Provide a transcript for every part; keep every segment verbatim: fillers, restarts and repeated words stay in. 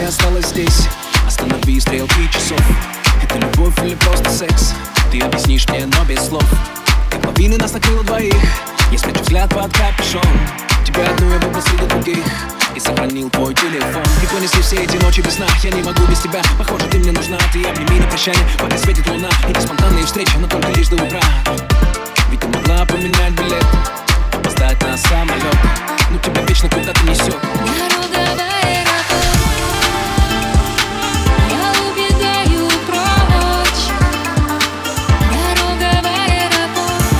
осталась здесь. Останови стрелки часов. Это любовь или просто секс? Ты объяснишь мне, но без слов. Как лавины нас накрыло двоих. Я спрячу взгляд под капюшон. Тебя одну я выбрал среди других и сохранил твой телефон. Ты понесли все эти ночи без сна. Я не могу без тебя, похоже, ты мне нужна. Ты обними на прощание, пока светит луна. Эти спонтанные встречи, но только лишь до утра. Ведь ты могла поменять билет, опоздать на самолет, но тебя вечно куда-то несет. Дорога в аэропорт, я убегаю прочь. Дорога в аэропорт,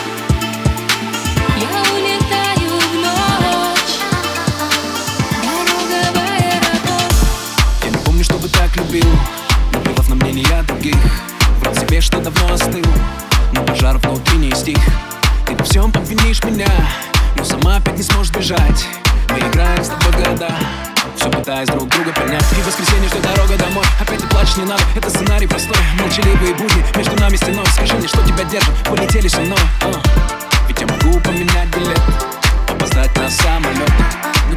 я улетаю в ночь. Дорога в аэропорт. Я не помню, чтобы так любил, наплевав на мнения других. Врал себе, что давно остыл, но пожар внутри не стих. Ты во всем обвинишь меня, но сама опять не сможешь бежать. Мы играем с тобой года, все пытаясь друг друга понять. И в воскресенье ждет дорога домой. Опять ты плачешь, не надо, это сценарий простой. Молчаливые будни, между нами стеной. Скажи мне, что тебя держит, полетели со мной. а. Ведь я могу поменять билет, опоздать на самолет,